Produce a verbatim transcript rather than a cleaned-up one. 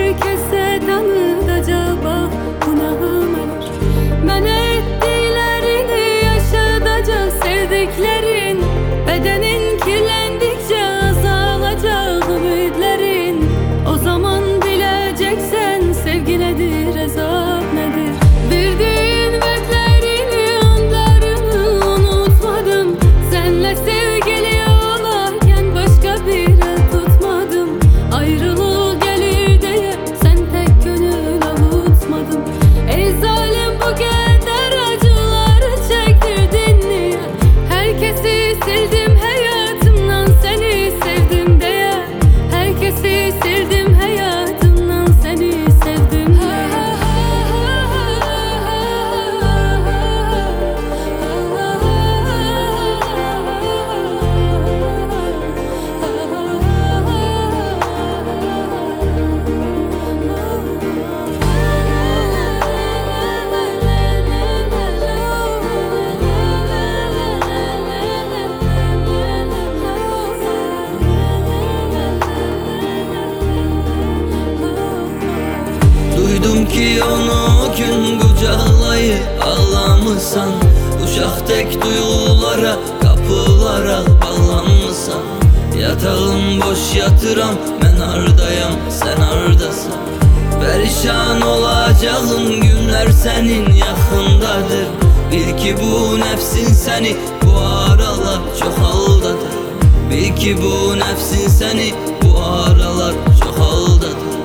herkese tanıdacak günahım var. Mənə etdiklərini yaşadacaq sevdiklərin, bədenin kirləndikcə azalacaq ümidlərin. O zaman biləcəksən sevgi nədir, əzab nədir. Verdiğin vədlərini, anlarını unutmadım. Senle sevgili olarken başka bir el tutmadım. Ayrılık gelir diye sen tek gönül avutmadım. Ey zalim, bu kadar acıları çektirdin niye? Herkesi sildim hayatımdan, seni sevdim diye. Herkesi sildim hayatımdan, seni sevdim diye. Duydum ki onu o gün kucaklayıp ağlamışsan. Uşaq tek duygulara, kapılara bağlanmışsan. Yatağım boş yatıram, mən ardayam, sen ardasan. Perişan olacağın günler senin yakındadır. Bil ki bu nefsin seni bu aralar çok aldadır. Bil ki bu nefsin seni bu aralar çok aldadır.